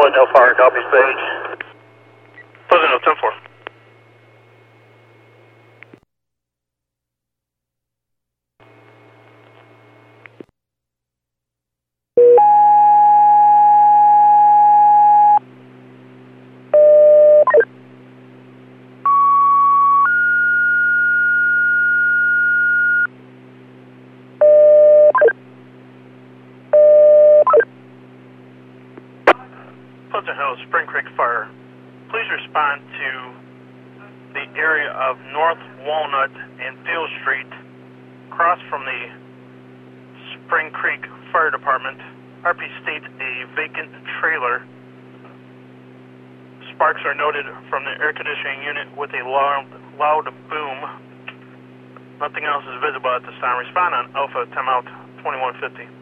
Pleasant Hill Fire, copy stage. Pleasant Hill 10-4. Pleasant Hill, Spring Creek Fire. Please respond to the area of North Walnut and Field Street, across from the Spring Creek Fire Department. RP states a vacant trailer. Sparks are noted from the air conditioning unit with a loud boom. Nothing else is visible at this time. Respond on Alpha timeout 2150.